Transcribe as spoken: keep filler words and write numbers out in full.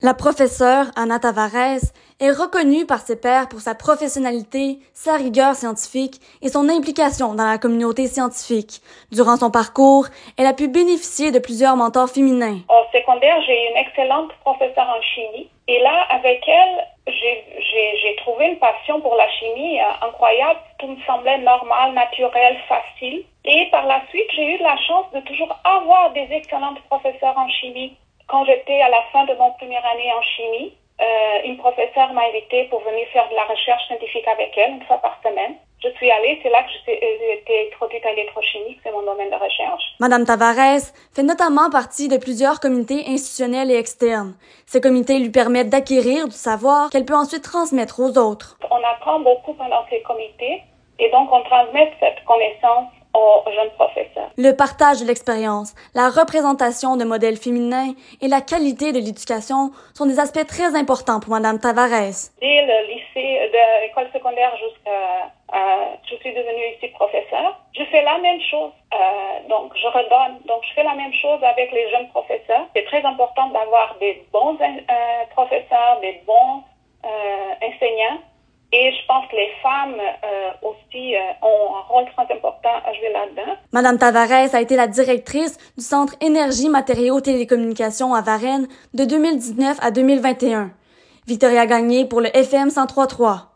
La professeure Anna Tavares est reconnue par ses pairs pour sa professionnalité, sa rigueur scientifique et son implication dans la communauté scientifique. Durant son parcours, elle a pu bénéficier de plusieurs mentors féminins. Au secondaire, j'ai eu une excellente professeure en chimie. Et là, avec elle, j'ai, j'ai, j'ai trouvé une passion pour la chimie euh, incroyable. Tout me semblait normal, naturel, facile. Et par la suite, j'ai eu la chance de toujours avoir des excellentes professeurs en chimie. Quand j'étais à la fin de mon première année en chimie, euh, une professeure m'a invitée pour venir faire de la recherche scientifique avec elle une fois par semaine. Je suis allée, c'est là que j'ai été introduite à l'électrochimie, c'est mon domaine de recherche. Madame Tavares fait notamment partie de plusieurs comités institutionnels et externes. Ces comités lui permettent d'acquérir du savoir qu'elle peut ensuite transmettre aux autres. On apprend beaucoup pendant ces comités et donc on transmet cette connaissance aux jeunes professeurs. Le partage de l'expérience, la représentation de modèles féminins et la qualité de l'éducation sont des aspects très importants pour Madame Tavares. Dès le lycée, de l'école secondaire jusqu'à, euh, je suis devenue ici professeure. Je fais la même chose, euh, donc je redonne. Donc je fais la même chose avec les jeunes professeurs. C'est très important d'avoir des bons euh, professeurs, des bons euh, enseignants. Et je pense que les femmes euh, aussi euh, ont un rôle très important à jouer là-dedans. Madame Tavares a été la directrice du Centre Énergie Matériaux Télécommunications à Varennes de deux mille dix-neuf à deux mille vingt et un. Victoria Gagné pour le F M cent trois point trois.